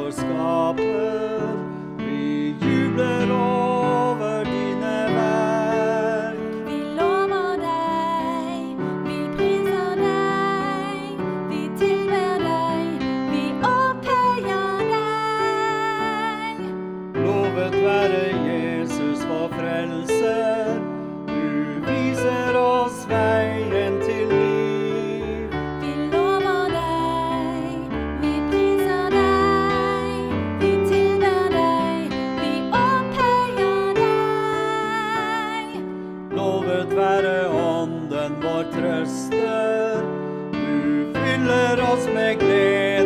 vår skaper. Vi jubler over dine verk. Vi lover deg, vi priser deg, vi tilber deg, vi opphøyer deg. Lovet være Jesus vår frelser, du viser oss veien til liv. Vi lover deg, vi priser deg, vi tilber deg, vi opphøyer deg. Lovet være ånden vår trøster, du fyller oss med glede.